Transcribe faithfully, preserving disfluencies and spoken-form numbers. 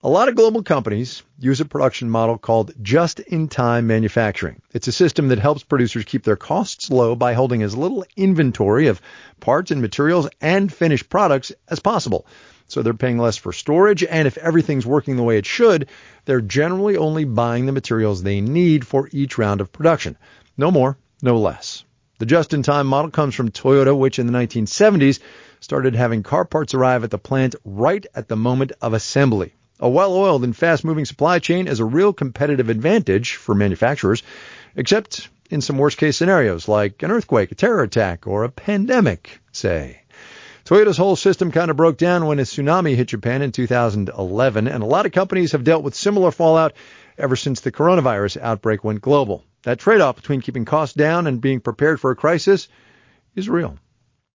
A lot of global companies use a production model called just-in-time manufacturing. It's a system that helps producers keep their costs low by holding as little inventory of parts and materials and finished products as possible. So they're paying less for storage, and if everything's working the way it should, they're generally only buying the materials they need for each round of production. No more, no less. The just-in-time model comes from Toyota, which in the nineteen seventies started having car parts arrive at the plant right at the moment of assembly. A well-oiled and fast-moving supply chain is a real competitive advantage for manufacturers, except in some worst-case scenarios like an earthquake, a terror attack, or a pandemic, say. Toyota's whole system kind of broke down when a tsunami hit Japan in two thousand eleven, and a lot of companies have dealt with similar fallout ever since the coronavirus outbreak went global. That trade-off between keeping costs down and being prepared for a crisis is real.